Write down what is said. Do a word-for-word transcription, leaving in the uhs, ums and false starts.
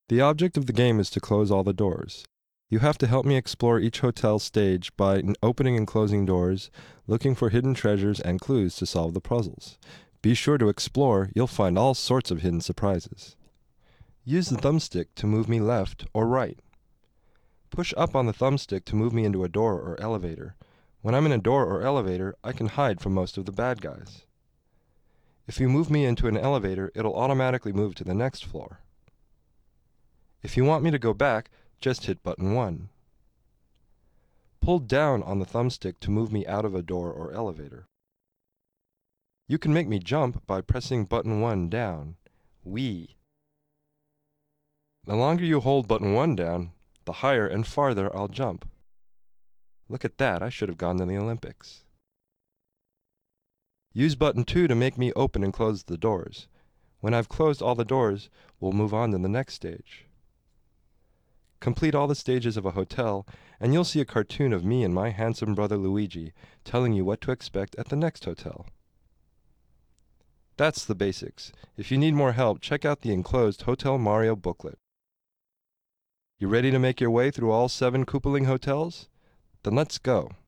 The object of the game is to close all the doors. You have to help me explore each hotel stage by n- opening and closing doors, looking for hidden treasures and clues to solve the puzzles. Be sure to explore, you'll find all sorts of hidden surprises. Use the thumbstick to move me left or right. Push up on the thumbstick to move me into a door or elevator. When I'm in a door or elevator, I can hide from most of the bad guys. If you move me into an elevator, it'll automatically move to the next floor. If you want me to go back, just hit button one. Pull down on the thumbstick to move me out of a door or elevator. You can make me jump by pressing button one down. Wee. The longer you hold button one down, the higher and farther I'll jump. Look at that, I should have gone to the Olympics. Use button two to make me open and close the doors. When I've closed all the doors, we'll move on to the next stage. Complete all the stages of a hotel, and you'll see a cartoon of me and my handsome brother Luigi telling you what to expect at the next hotel. That's the basics. If you need more help, check out the enclosed Hotel Mario booklet. You ready to make your way through all seven Koopaling hotels? Then let's go.